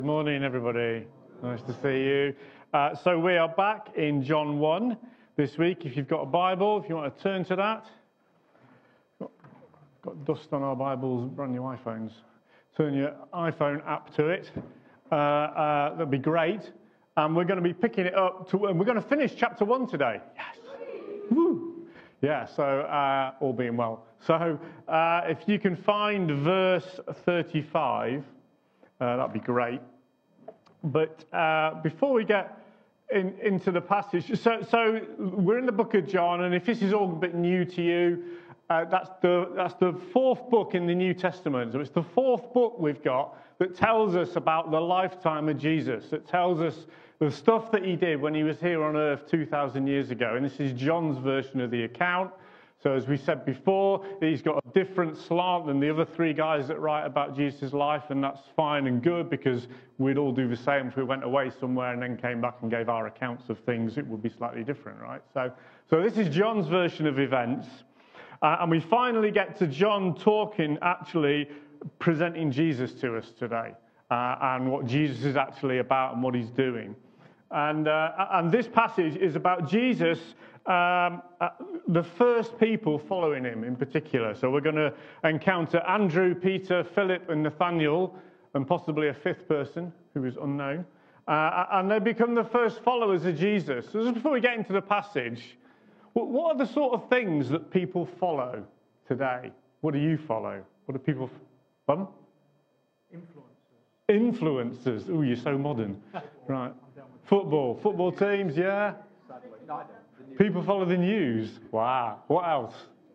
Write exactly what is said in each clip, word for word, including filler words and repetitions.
Good morning, everybody. Nice to see you. Uh, so we are back in John one this week. If you've got a Bible, if you want to turn to that. Got, got dust on our Bibles, brand new iPhones. Turn your iPhone app to it. Uh, uh, that'd be great. And we're going to be picking it up, to, and we're going to finish chapter one today. Yes. Woo. Yeah, so uh, all being well. So uh, if you can find verse thirty-five, uh, that'd be great. But uh, before we get in, into the passage, so, so we're in the book of John, and if this is all a bit new to you, uh, that's the that's the fourth book in the New Testament. So it's the fourth book we've got that tells us about the lifetime of Jesus. That tells us the stuff that he did when he was here on earth two thousand years ago. And this is John's version of the account. So as we said before, he's got a different slant than the other three guys that write about Jesus' life, and that's fine and good because we'd all do the same if we went away somewhere and then came back and gave our accounts of things. It would be slightly different, right? So, so this is John's version of events, uh, and we finally get to John talking, actually presenting Jesus to us today, uh, and what Jesus is actually about and what he's doing. And, uh, and this passage is about Jesus, um, uh, the first people following him in particular. So we're going to encounter Andrew, Peter, Philip, and Nathaniel, and possibly a fifth person who is unknown. Uh, and they become the first followers of Jesus. So just before we get into the passage, what are the sort of things that people follow today? What do you follow? What do people... Pardon? Influencers. Influencers. Oh, you're so modern. Right. Football. Football teams, yeah. People follow the news. Wow. What else?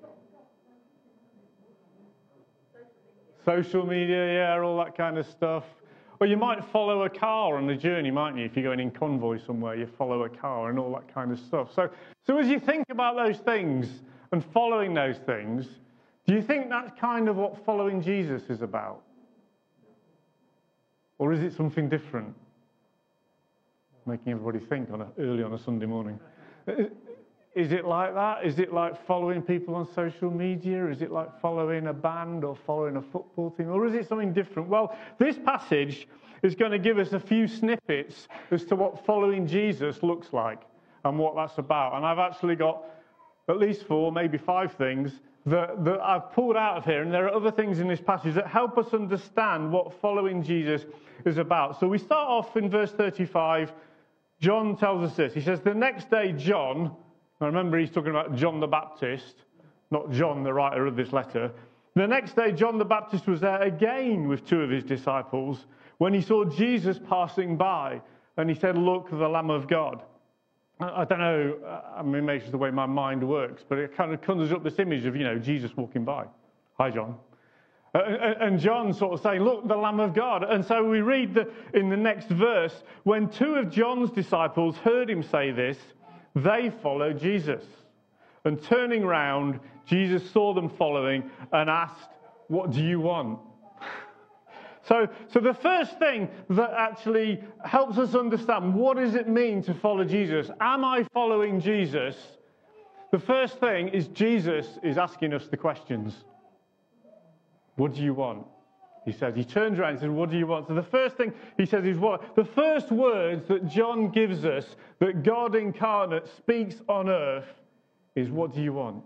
Social media, yeah, all that kind of stuff. Or you might follow a car on the journey, mightn't you? If you're going in convoy somewhere, you follow a car and all that kind of stuff. So, so as you think about those things and following those things, do you think that's kind of what following Jesus is about? Or is it something different? Making everybody think on a, early on a Sunday morning. Is it like that? Is it like following people on social media? Is it like following a band or following a football team? Or is it something different? Well, this passage is going to give us a few snippets as to what following Jesus looks like and what that's about. And I've actually got at least four, maybe five things that, that I've pulled out of here. And there are other things in this passage that help us understand what following Jesus is about. So we start off in verse thirty-five. John tells us this. He says, the next day, John, now remember he's talking about John the Baptist, not John, the writer of this letter. The next day, John the Baptist was there again with two of his disciples when he saw Jesus passing by. And he said, look, the Lamb of God. I don't know, I mean, maybe it's the way my mind works, but it kind of conjures up this image of, you know, Jesus walking by. Hi, John. And John sort of saying, look, the Lamb of God. And so we read the, in the next verse, when two of John's disciples heard him say this, they followed Jesus. And turning round, Jesus saw them following and asked, what do you want? So, so the first thing that actually helps us understand what does it mean to follow Jesus? Am I following Jesus? The first thing is Jesus is asking us the questions. What do you want? He says, he turns around and says, what do you want? So the first thing he says is what? The first words that John gives us, that God incarnate speaks on earth, is what do you want?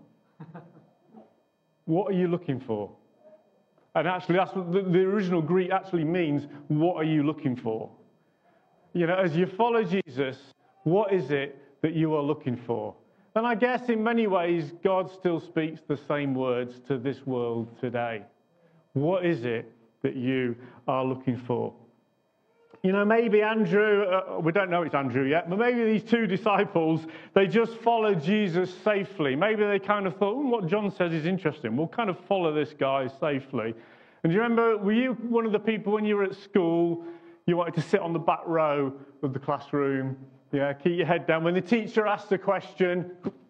What are you looking for? And actually, that's what the, the original Greek actually means, what are you looking for? You know, as you follow Jesus, what is it that you are looking for? And I guess in many ways, God still speaks the same words to this world today. What is it that you are looking for? You know, maybe Andrew, uh, we don't know it's Andrew yet, but maybe these two disciples, they just followed Jesus safely. Maybe they kind of thought, oh, what John says is interesting. We'll kind of follow this guy safely. And do you remember, were you one of the people when you were at school, you wanted to sit on the back row of the classroom, yeah, keep your head down. When the teacher asks a question,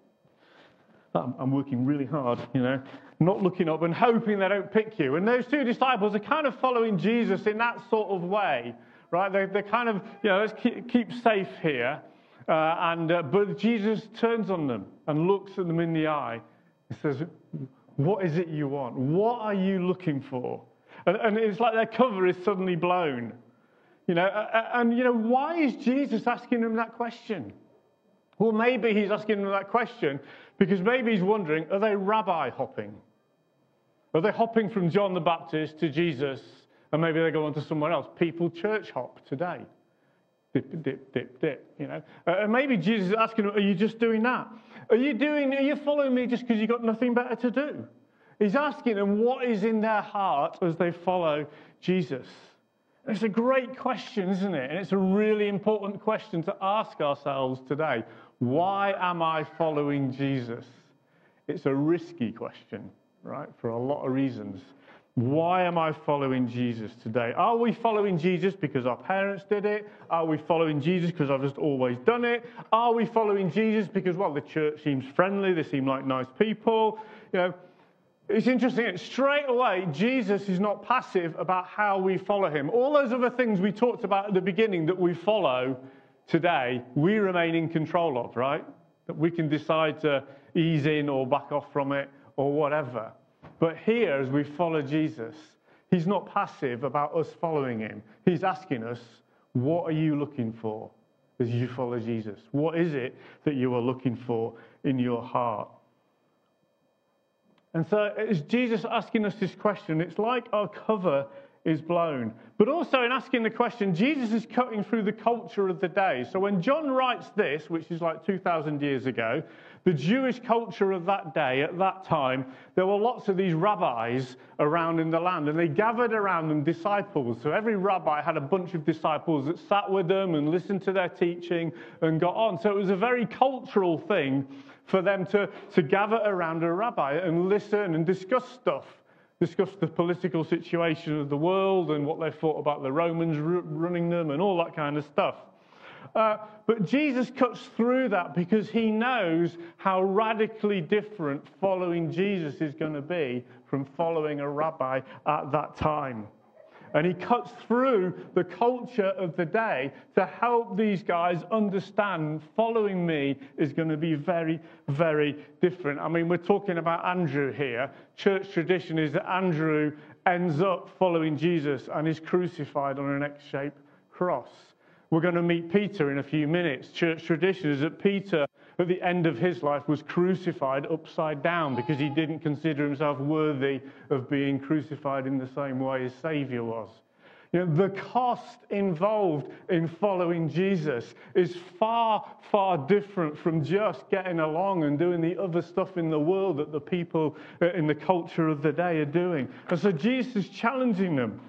I'm working really hard, you know, not looking up and hoping they don't pick you. And those two disciples are kind of following Jesus in that sort of way, right? They, they're kind of, you know, let's keep, keep safe here. Uh, and uh, but Jesus turns on them and looks at them in the eye and says, what is it you want? What are you looking for? And, and it's like their cover is suddenly blown. You know, and, you know, why is Jesus asking them that question? Well, maybe he's asking them that question because maybe he's wondering, are they rabbi hopping? Are they hopping from John the Baptist to Jesus, and maybe they go on to somewhere else? People church hop today. Dip, dip, dip, dip, you know. Uh, and maybe Jesus is asking them, are you just doing that? Are you doing, are you following me just because you've got nothing better to do? He's asking them what is in their heart as they follow Jesus. And it's a great question, isn't it? And it's a really important question to ask ourselves today. Why am I following Jesus? It's a risky question, right, for a lot of reasons. Why am I following Jesus today? Are we following Jesus because our parents did it? Are we following Jesus because I've just always done it? Are we following Jesus because, well, the church seems friendly, they seem like nice people? You know, it's interesting. Straight away, Jesus is not passive about how we follow him. All those other things we talked about at the beginning that we follow today, we remain in control of, right? That we can decide to ease in or back off from it or whatever. But here, as we follow Jesus, he's not passive about us following him. He's asking us, what are you looking for as you follow Jesus? What is it that you are looking for in your heart? And so as Jesus asking us this question, it's like our cover is blown. But also in asking the question, Jesus is cutting through the culture of the day. So when John writes this, which is like two thousand years ago, the Jewish culture of that day, at that time, there were lots of these rabbis around in the land, and they gathered around them disciples. So every rabbi had a bunch of disciples that sat with them and listened to their teaching and got on. So it was a very cultural thing for them to, to gather around a rabbi and listen and discuss stuff. Discuss the political situation of the world and what they thought about the Romans r- running them and all that kind of stuff. Uh, but Jesus cuts through that because he knows how radically different following Jesus is going to be from following a rabbi at that time. And he cuts through the culture of the day to help these guys understand following me is going to be very, very different. I mean, we're talking about Andrew here. Church tradition is that Andrew ends up following Jesus and is crucified on an X-shaped cross. We're going to meet Peter in a few minutes. Church tradition is that Peter, at the end of his life, was crucified upside down because he didn't consider himself worthy of being crucified in the same way as Saviour was. You know, the cost involved in following Jesus is far, far different from just getting along and doing the other stuff in the world that the people in the culture of the day are doing. And so Jesus is challenging them.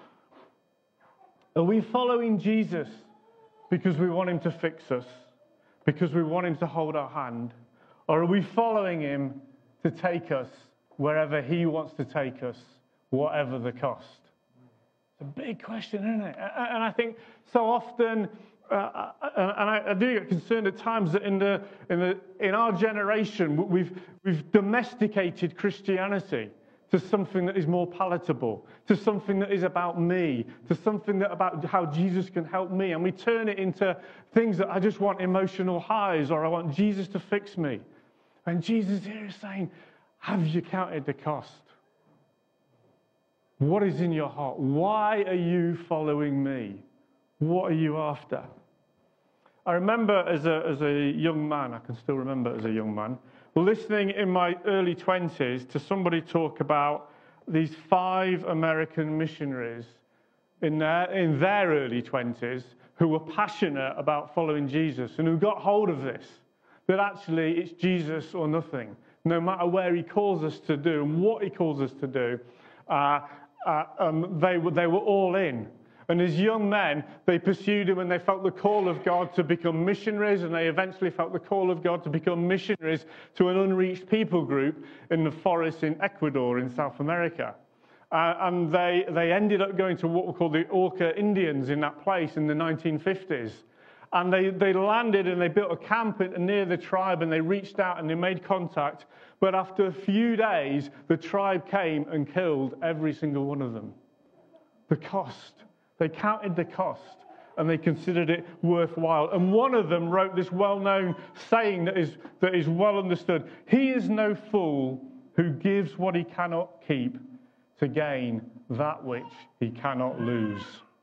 Are we following Jesus because we want him to fix us? Because we want him to hold our hand? Or are we following him to take us wherever he wants to take us, whatever the cost? It's a big question, isn't it? And I think so often, uh, and I, I do get concerned at times that in the in the in our generation we've we've domesticated Christianity to something that is more palatable, to something that is about me, to something that about how Jesus can help me. And we turn it into things that I just want emotional highs, or I want Jesus to fix me. And Jesus here is saying, have you counted the cost? What is in your heart? Why are you following me? What are you after? I remember as a, as a young man, I can still remember as a young man, listening in my early twenties to somebody talk about these five American missionaries in their, in their early twenties who were passionate about following Jesus and who got hold of this, that actually it's Jesus or nothing. No matter where he calls us to do and what he calls us to do, uh, uh, um, they, were, they were all in. And as young men, they pursued him and they felt the call of God to become missionaries, and they eventually felt the call of God to become missionaries to an unreached people group in the forests in Ecuador in South America. Uh, and they, they ended up going to what were called the Auca Indians in that place in the nineteen fifties. And they, they landed and they built a camp near the tribe, and they reached out and they made contact. But after a few days, the tribe came and killed every single one of them. The cost. They counted the cost and they considered it worthwhile. And one of them wrote this well-known saying that is, that is well understood. He is no fool who gives what he cannot keep to gain that which he cannot lose.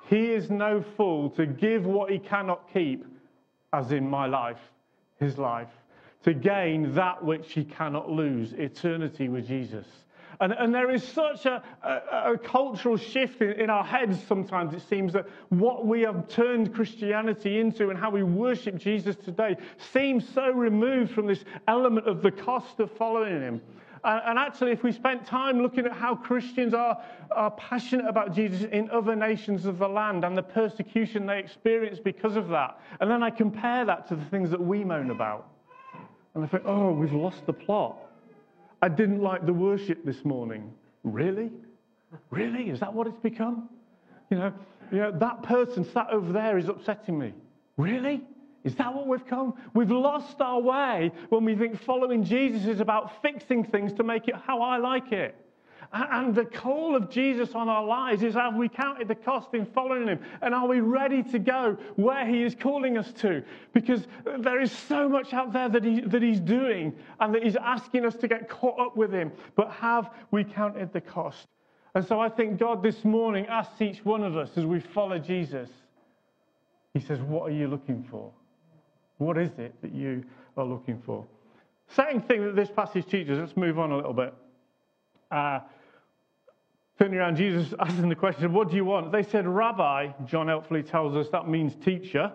He is no fool to give what he cannot keep, as in my life, his life, to gain that which he cannot lose, eternity with Jesus. And, and there is such a, a, a cultural shift in, in our heads sometimes, it seems, that what we have turned Christianity into and how we worship Jesus today seems so removed from this element of the cost of following him. And, and actually, if we spent time looking at how Christians are, are passionate about Jesus in other nations of the land and the persecution they experience because of that, and then I compare that to the things that we moan about, and I think, oh, we've lost the plot. I didn't like the worship this morning. Really? Really? Is that what it's become? You know, you know, that person sat over there is upsetting me. Really? Is that what we've come? We've lost our way when we think following Jesus is about fixing things to make it how I like it. And the call of Jesus on our lives is, have we counted the cost in following him? And are we ready to go where he is calling us to? Because there is so much out there that, he, that he's doing and that he's asking us to get caught up with him. But have we counted the cost? And so I think God this morning asks each one of us as we follow Jesus, he says, what are you looking for? What is it that you are looking for? Second thing that this passage teaches, let's move on a little bit. Uh, turning around, Jesus asking the question, what do you want? They said, Rabbi. John helpfully tells us that means teacher.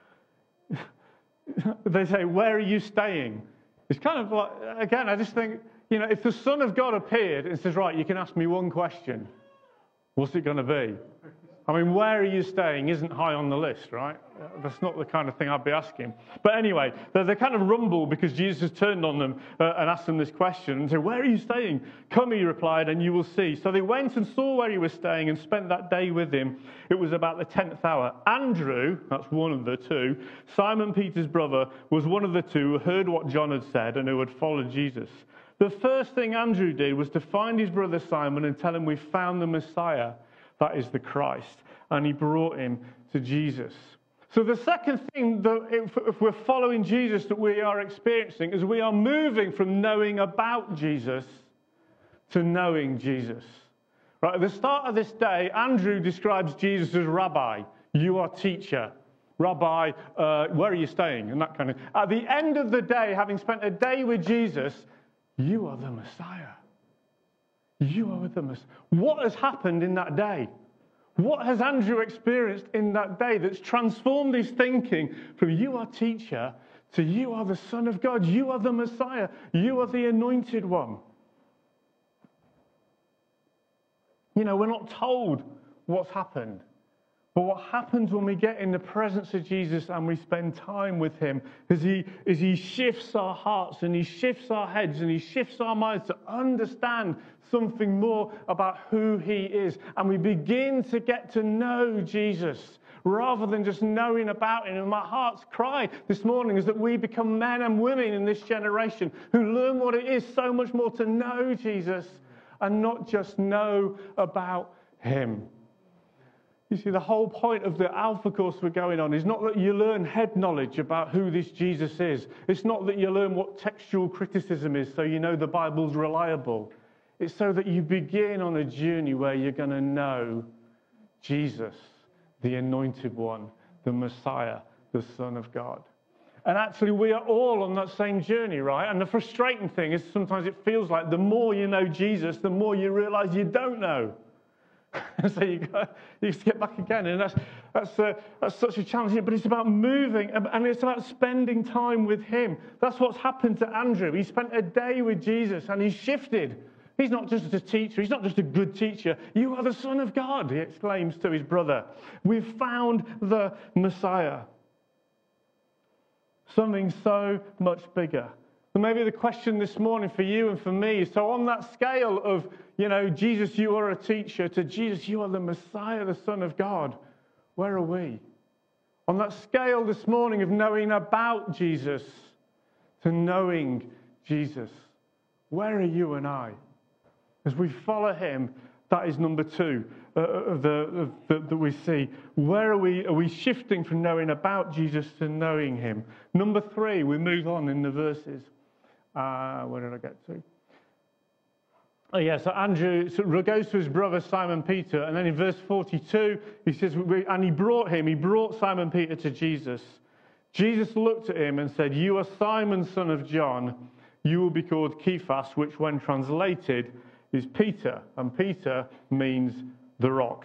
They say, where are you staying? It's kind of like, again, I just think, you know, if the Son of God appeared and says, right, you can ask me one question, what's it going to be? I mean, where are you staying isn't high on the list, right? That's not the kind of thing I'd be asking. But anyway, they they kind of rumble because Jesus has turned on them uh, and asked them this question and said, where are you staying? Come, he replied, and you will see. So they went and saw where he was staying and spent that day with him. It was about the tenth hour. Andrew, that's one of the two, Simon Peter's brother, was one of the two who heard what John had said and who had followed Jesus. The first thing Andrew did was to find his brother Simon and tell him, we found the Messiah. That is the Christ. And he brought him to Jesus. So the second thing that if, if we're following Jesus that we are experiencing is we are moving from knowing about Jesus to knowing Jesus. Right, at the start of this day, Andrew describes Jesus as Rabbi. You are teacher. Rabbi, uh, where are you staying? And that kind of. At the end of the day, having spent a day with Jesus, you are the Messiah. You are with the Messiah. What has happened in that day? What has Andrew experienced in that day that's transformed his thinking from you are teacher to you are the Son of God, you are the Messiah, you are the anointed one? You know, we're not told what's happened. But what happens when we get in the presence of Jesus and we spend time with him is he, is he shifts our hearts and he shifts our heads and he shifts our minds to understand something more about who he is. And we begin to get to know Jesus rather than just knowing about him. And my heart's cry this morning is that we become men and women in this generation who learn what it is so much more to know Jesus and not just know about him. You see, the whole point of the Alpha course we're going on is not that you learn head knowledge about who this Jesus is. It's not that you learn what textual criticism is so you know the Bible's reliable. It's so that you begin on a journey where you're going to know Jesus, the anointed one, the Messiah, the Son of God. And actually, we are all on that same journey, right? And the frustrating thing is sometimes it feels like the more you know Jesus, the more you realize you don't know. So you, go, you just get back again, and that's that's uh, that's such a challenge. But it's about moving, and it's about spending time with him. That's what's happened to Andrew. He spent a day with Jesus, and he shifted. He's not just a teacher. He's not just a good teacher. You are the Son of God, he exclaims to his brother. We've found the Messiah. Something so much bigger. So maybe the question this morning for you and for me is, so on that scale of, you know, Jesus, you are a teacher, to Jesus, you are the Messiah, the Son of God, where are we? On that scale this morning of knowing about Jesus to knowing Jesus, where are you and I? As we follow him, that is number two uh, of the, of the, that we see. Where are we? Are we shifting from knowing about Jesus to knowing him? Number three, we move on in the verses. Uh, where did I get to? Oh yeah, so Andrew goes to his brother Simon Peter, and then in verse forty-two, he says, and he brought him, he brought Simon Peter to Jesus. Jesus looked at him and said, "You are Simon, son of John. You will be called Cephas," which when translated is Peter. And Peter means the rock,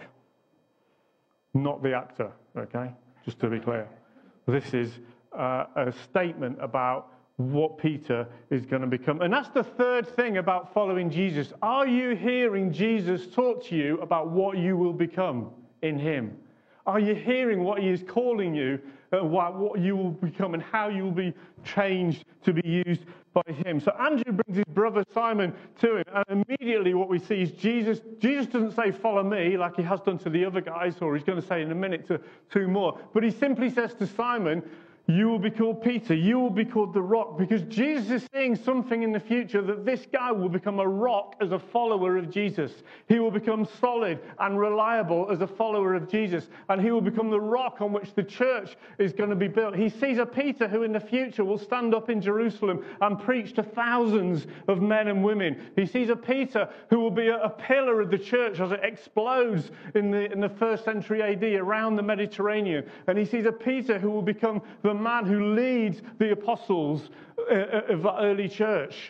not the actor, okay? Just to be clear. This is uh, a statement about what Peter is going to become. And that's the third thing about following Jesus. Are you hearing Jesus talk to you about what you will become in him? Are you hearing what he is calling you, uh, what, what you will become and how you will be changed to be used by him? So Andrew brings his brother Simon to him, and immediately what we see is Jesus, Jesus doesn't say, "Follow me," like he has done to the other guys, or he's going to say in a minute to two more. But he simply says to Simon, "You will be called Peter. You will be called the rock," because Jesus is seeing something in the future that this guy will become a rock as a follower of Jesus. He will become solid and reliable as a follower of Jesus, and he will become the rock on which the church is going to be built. He sees a Peter who in the future will stand up in Jerusalem and preach to thousands of men and women. He sees a Peter who will be a, a pillar of the church as it explodes in the, in the first century A D around the Mediterranean. And he sees a Peter who will become the man who leads the apostles of the early church.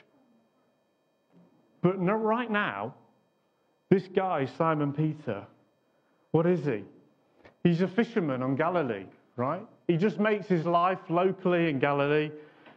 But no, right now, this guy, Simon Peter, what is he? He's a fisherman on Galilee, right? He just makes his life locally in Galilee.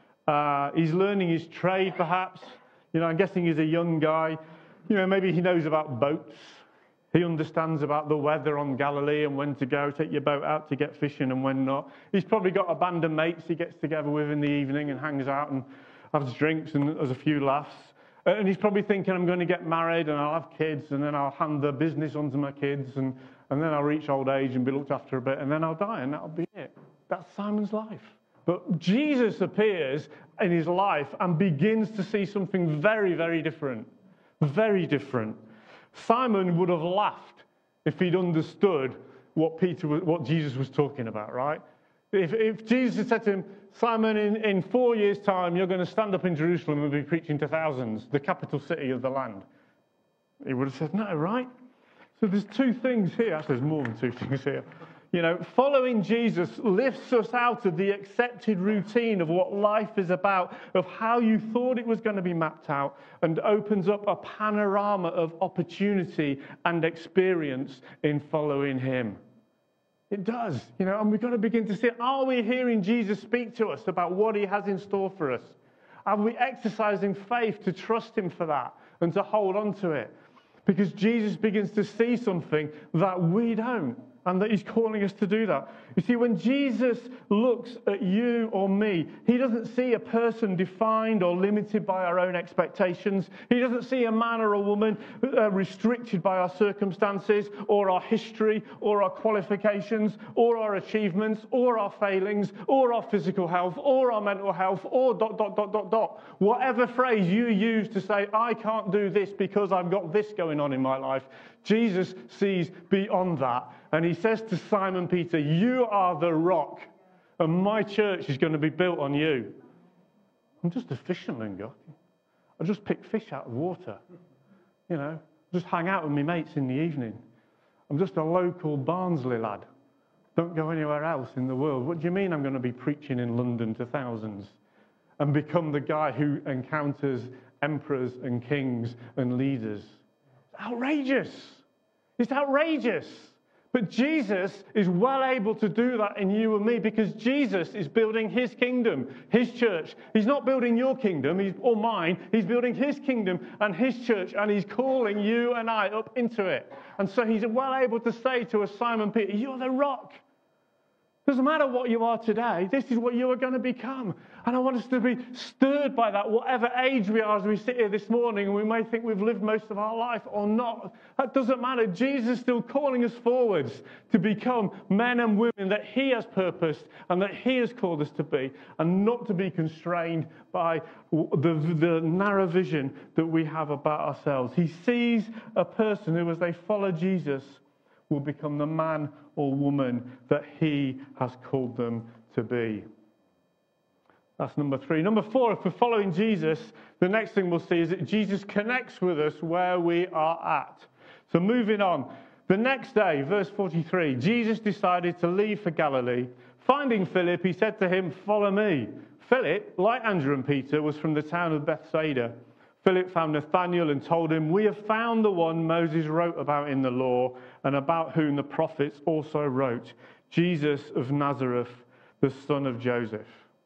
Uh, he's learning his trade, perhaps. You know, I'm guessing he's a young guy. You know, maybe he knows about boats. He understands about the weather on Galilee and when to go, take your boat out to get fishing and when not. He's probably got a band of mates he gets together with in the evening and hangs out and has drinks and has a few laughs. And he's probably thinking, "I'm going to get married and I'll have kids and then I'll hand the business on to my kids and, and then I'll reach old age and be looked after a bit and then I'll die and that'll be it." That's Simon's life. But Jesus appears in his life and begins to see something very, very different. Very different. Simon would have laughed if he'd understood what Peter, what Jesus was talking about, right? If, if Jesus had said to him, "Simon, in, in four years' time, you're going to stand up in Jerusalem and be preaching to thousands, the capital city of the land," he would have said, "No, right?" So there's two things here. Actually, there's more than two things here. You know, following Jesus lifts us out of the accepted routine of what life is about, of how you thought it was going to be mapped out, and opens up a panorama of opportunity and experience in following him. It does, you know, and we've got to begin to see, are we hearing Jesus speak to us about what he has in store for us? Are we exercising faith to trust him for that and to hold on to it? Because Jesus begins to see something that we don't. And that he's calling us to do that. You see, when Jesus looks at you or me, he doesn't see a person defined or limited by our own expectations. He doesn't see a man or a woman uh, restricted by our circumstances or our history or our qualifications or our achievements or our failings or our physical health or our mental health or dot, dot, dot, dot, dot. Whatever phrase you use to say, "I can't do this because I've got this going on in my life," Jesus sees beyond that. And he says to Simon Peter, "You are the rock, and my church is going to be built on you." I'm just a fisherman, God. I just pick fish out of water. You know, just hang out with my mates in the evening. I'm just a local Barnsley lad. Don't go anywhere else in the world. What do you mean I'm going to be preaching in London to thousands and become the guy who encounters emperors and kings and leaders? It's outrageous. It's outrageous. But Jesus is well able to do that in you and me because Jesus is building his kingdom, his church. He's not building your kingdom he's, or mine. He's building his kingdom and his church, and he's calling you and I up into it. And so he's well able to say to us, Simon Peter, "You're the rock. Doesn't matter what you are today, this is what you are going to become." And I want us to be stirred by that, whatever age we are as we sit here this morning, and we may think we've lived most of our life or not. That doesn't matter. Jesus is still calling us forwards to become men and women that he has purposed and that he has called us to be, and not to be constrained by the, the narrow vision that we have about ourselves. He sees a person who, as they follow Jesus, will become the man or woman that he has called them to be. That's number three. Number four, if we're following Jesus, the next thing we'll see is that Jesus connects with us where we are at. So moving on. The next day, verse forty-three, Jesus decided to leave for Galilee. Finding Philip, he said to him, "Follow me." Philip, like Andrew and Peter, was from the town of Bethsaida. Philip found Nathanael and told him, "We have found the one Moses wrote about in the law and about whom the prophets also wrote, Jesus of Nazareth, the son of Joseph."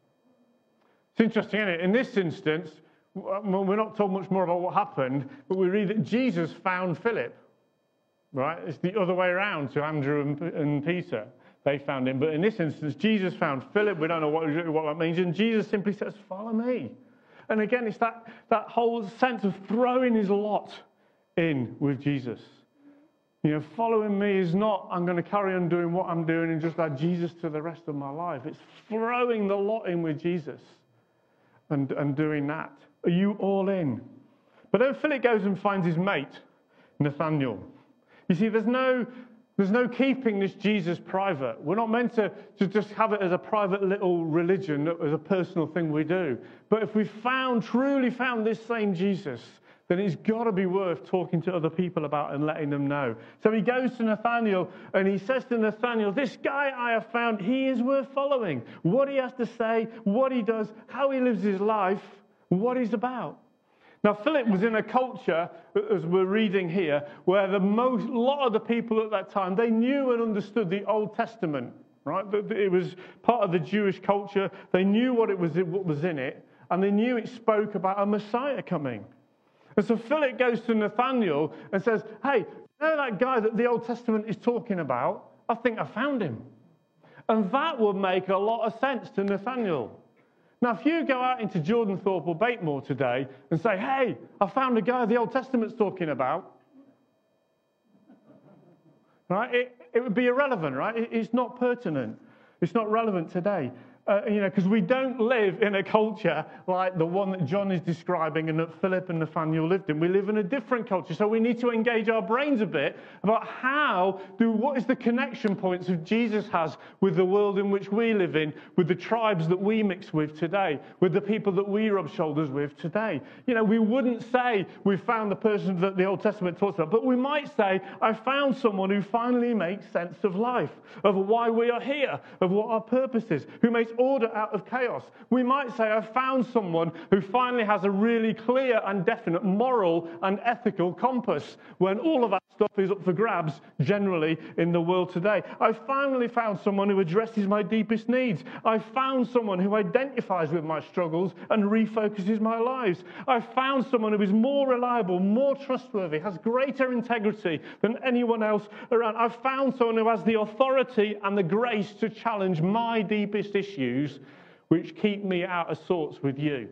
It's interesting, isn't it? In this instance, we're not told much more about what happened, but we read that Jesus found Philip, right? It's the other way around to Andrew and, and Peter. They found him. But in this instance, Jesus found Philip. We don't know what, what that means. And Jesus simply says, "Follow me." And again, it's that, that whole sense of throwing his lot in with Jesus. You know, following me is not, I'm going to carry on doing what I'm doing and just add Jesus to the rest of my life. It's throwing the lot in with Jesus and, and doing that. Are you all in? But then Philip goes and finds his mate, Nathanael. You see, there's no, there's no keeping this Jesus private. We're not meant to, to just have it as a private little religion, as a personal thing we do. But if we found, truly found this same Jesus, then it's got to be worth talking to other people about and letting them know. So he goes to Nathanael and he says to Nathanael, "This guy I have found, he is worth following. What he has to say, what he does, how he lives his life, what he's about." Now, Philip was in a culture, as we're reading here, where the most, a lot of the people at that time, they knew and understood the Old Testament, right? It was part of the Jewish culture. They knew what it was, what was in it, and they knew it spoke about a Messiah coming. And so Philip goes to Nathanael and says, "Hey, you know that guy that the Old Testament is talking about? I think I found him." And that would make a lot of sense to Nathanael. Now, if you go out into Jordan Thorpe or Batemore today and say, "Hey, I found a guy the Old Testament's talking about," right? It, it would be irrelevant, right? It, it's not pertinent. It's not relevant today. Uh, you know, because we don't live in a culture like the one that John is describing and that Philip and Nathanael lived in. We live in a different culture, so we need to engage our brains a bit about how do what is the connection points that Jesus has with the world in which we live in, with the tribes that we mix with today, with the people that we rub shoulders with today. You know, we wouldn't say we found the person that the Old Testament talks about, but we might say, "I found someone who finally makes sense of life, of why we are here, of what our purpose is, who makes order out of chaos." We might say, "I found someone who finally has a really clear and definite moral and ethical compass," when all of that stuff is up for grabs generally in the world today. "I finally found someone who addresses my deepest needs. I found someone who identifies with my struggles and refocuses my lives. I found someone who is more reliable, more trustworthy, has greater integrity than anyone else around. I found someone who has the authority and the grace to challenge my deepest issues, which keep me out of sorts with you.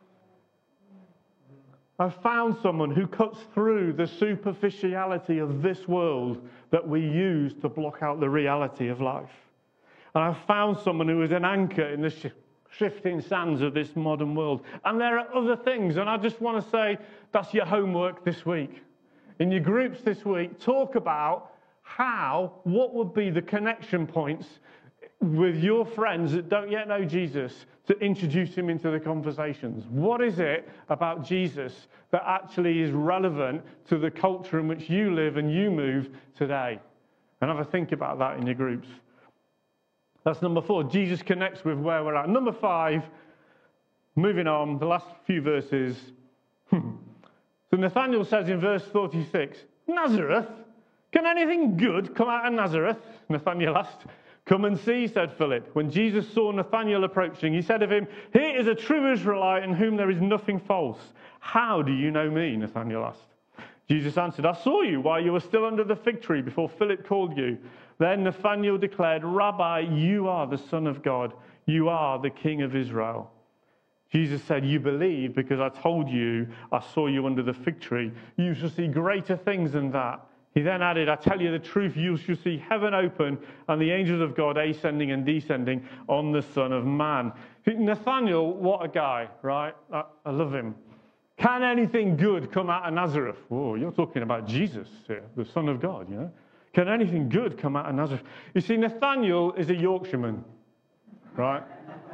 I found someone who cuts through the superficiality of this world that we use to block out the reality of life. And I found someone who is an anchor in the sh- shifting sands of this modern world." And there are other things, and I just want to say that's your homework this week. In your groups this week, talk about how, what would be the connection points with your friends that don't yet know Jesus to introduce him into the conversations. What is it about Jesus that actually is relevant to the culture in which you live and you move today? And have a think about that in your groups. That's number four. Jesus connects with where we're at. Number five, moving on, the last few verses. So Nathanael says in verse forty-six, "Nazareth? Can anything good come out of Nazareth?" Nathanael asked. "Come and see," said Philip. When Jesus saw Nathanael approaching, he said of him, "Here is a true Israelite in whom there is nothing false." "How do you know me?" Nathanael asked. Jesus answered, "I saw you while you were still under the fig tree before Philip called you." Then Nathanael declared, "Rabbi, you are the Son of God. You are the King of Israel." Jesus said, "You believe because I told you I saw you under the fig tree. You shall see greater things than that." He then added, "I tell you the truth, you shall see heaven open and the angels of God ascending and descending on the Son of Man." Nathanael, what a guy, right? I, I love him. Can anything good come out of Nazareth? Whoa, you're talking about Jesus here, the Son of God, you know? Can anything good come out of Nazareth? You see, Nathanael is a Yorkshireman, right?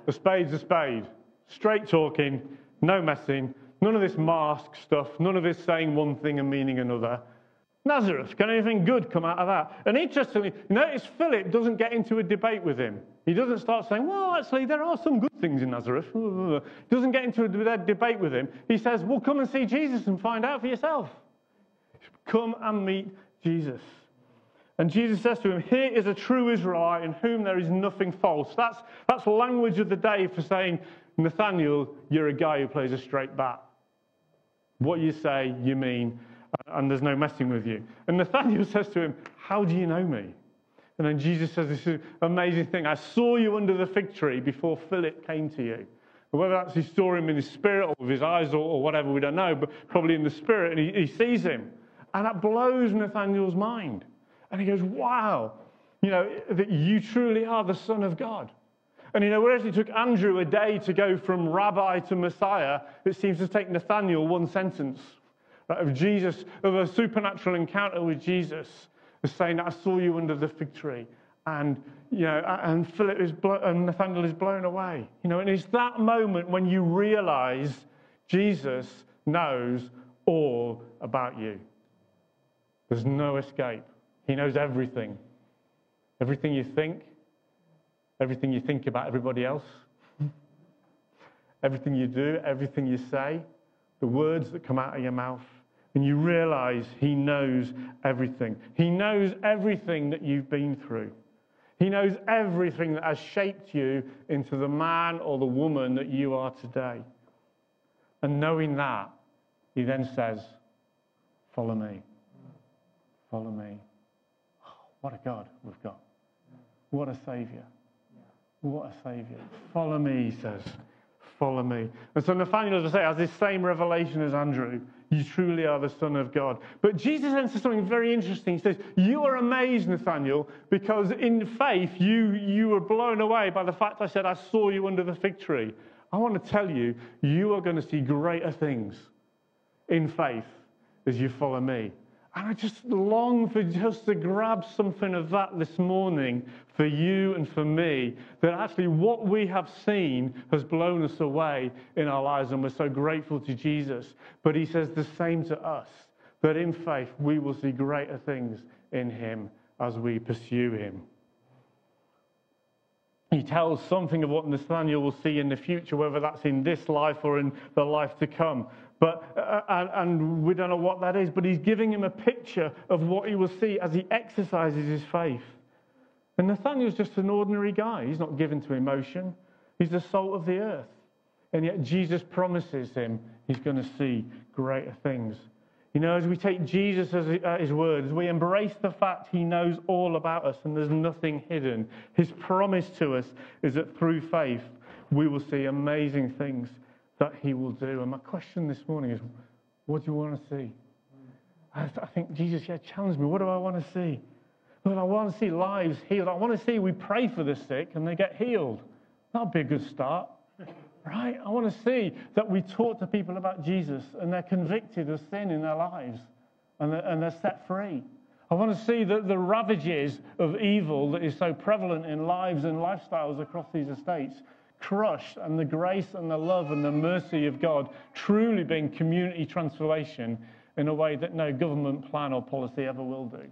A spade's a spade. Straight talking, no messing, none of this mask stuff, none of this saying one thing and meaning another. Nazareth, can anything good come out of that? And interestingly, notice Philip doesn't get into a debate with him. He doesn't start saying, well, actually, there are some good things in Nazareth. He doesn't get into a debate with him. He says, well, come and see Jesus and find out for yourself. Come and meet Jesus. And Jesus says to him, here is a true Israelite in whom there is nothing false. That's, that's language of the day for saying, Nathaniel, you're a guy who plays a straight bat. What you say, you mean, and there's no messing with you. And Nathaniel says to him, how do you know me? And then Jesus says this amazing thing. I saw you under the fig tree before Philip came to you. And whether that's he saw him in his spirit or with his eyes or, or whatever, we don't know, but probably in the spirit, and he, he sees him. And that blows Nathaniel's mind. And he goes, wow, you know, that you truly are the Son of God. And, you know, whereas it took Andrew a day to go from rabbi to Messiah, it seems to take Nathaniel one sentence right, of Jesus, of a supernatural encounter with Jesus, of saying, I saw you under the fig tree. And, you know, and Philip is, blo- and Nathaniel is blown away. You know, and it's that moment when you realize Jesus knows all about you. There's no escape. He knows everything. Everything you think, everything you think about everybody else, everything you do, everything you say, the words that come out of your mouth. And you realize he knows everything. He knows everything that you've been through. He knows everything that has shaped you into the man or the woman that you are today. And knowing that, he then says, follow me. Follow me. Oh, what a God we've got. What a Saviour. What a Saviour. Follow me, he says. Follow me. And so Nathaniel, as I say, has this same revelation as Andrew. You truly are the Son of God. But Jesus answers something very interesting. He says, you are amazed, Nathaniel, because in faith you, you were blown away by the fact I said, I saw you under the fig tree. I want to tell you, you are going to see greater things in faith as you follow me. And I just long for just to grab something of that this morning for you and for me, that actually what we have seen has blown us away in our lives, and we're so grateful to Jesus. But he says the same to us, that in faith we will see greater things in him as we pursue him. He tells something of what Nathaniel will see in the future, whether that's in this life or in the life to come. But uh, and, and we don't know what that is, but he's giving him a picture of what he will see as he exercises his faith. And Nathaniel's just an ordinary guy. He's not given to emotion. He's the salt of the earth. And yet Jesus promises him he's going to see greater things. You know, as we take Jesus at his word, as we embrace the fact he knows all about us and there's nothing hidden, his promise to us is that through faith we will see amazing things that he will do. And my question this morning is, what do you want to see? I, I think Jesus, yeah, challenged me. What do I want to see? Well, I want to see lives healed. I want to see we pray for the sick and they get healed. That'll be a good start. Right? I want to see that we talk to people about Jesus and they're convicted of sin in their lives and they're, and they're set free. I want to see that the ravages of evil that is so prevalent in lives and lifestyles across these estates crushed, and the grace and the love and the mercy of God truly being community transformation in a way that no government plan or policy ever will do.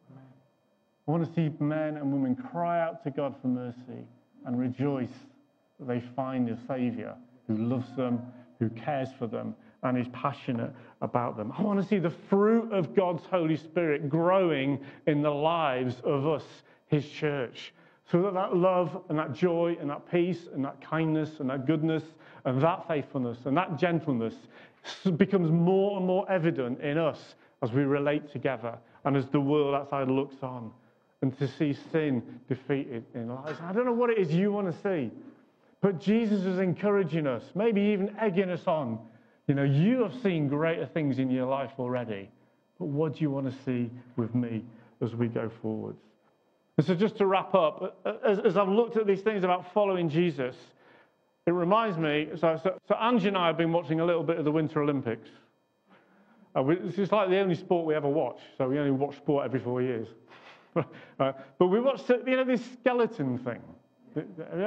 I want to see men and women cry out to God for mercy and rejoice that they find a Saviour who loves them, who cares for them, and is passionate about them. I want to see the fruit of God's Holy Spirit growing in the lives of us, his church, so that that love and that joy and that peace and that kindness and that goodness and that faithfulness and that gentleness becomes more and more evident in us as we relate together and as the world outside looks on, and to see sin defeated in lives. I don't know what it is you want to see, but Jesus is encouraging us, maybe even egging us on. You know, you have seen greater things in your life already, but what do you want to see with me as we go forwards? And so just to wrap up, as, as I've looked at these things about following Jesus, it reminds me, so, so, so Angie and I have been watching a little bit of the Winter Olympics. Uh, we, it's just like the only sport we ever watch, so we only watch sport every four years. uh, but we watched, you know, this skeleton thing. Yeah?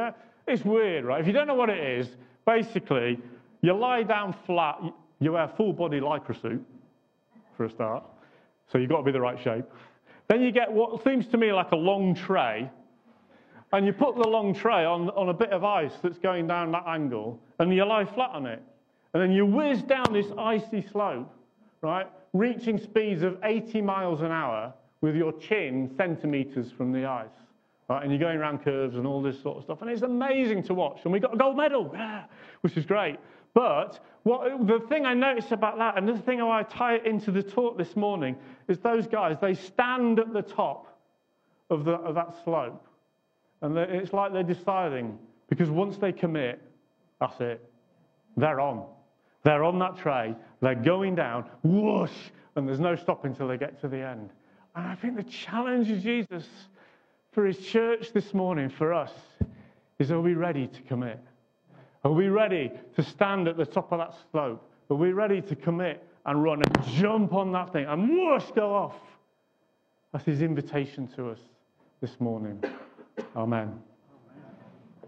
It's weird, right? If you don't know what it is, basically, you lie down flat, you wear a full body lycra suit, for a start, so you've got to be the right shape. Then you get what seems to me like a long tray, and you put the long tray on, on a bit of ice that's going down that angle, and you lie flat on it. And then you whiz down this icy slope, right, reaching speeds of eighty miles an hour with your chin centimetres from the ice. Right, and you're going around curves and all this sort of stuff. And it's amazing to watch. And we got a gold medal, yeah, which is great. But what, the thing I noticed about that, and the thing I tie it into the talk this morning, is those guys, they stand at the top of, the, of that slope. And it's like they're deciding, because once they commit, that's it. They're on. They're on that tray. They're going down, whoosh, and there's no stopping until they get to the end. And I think the challenge of Jesus for his church this morning, for us, is are we ready to commit? Are we ready to stand at the top of that slope? Are we ready to commit and run and jump on that thing and whoosh, go off? That's his invitation to us this morning. Amen.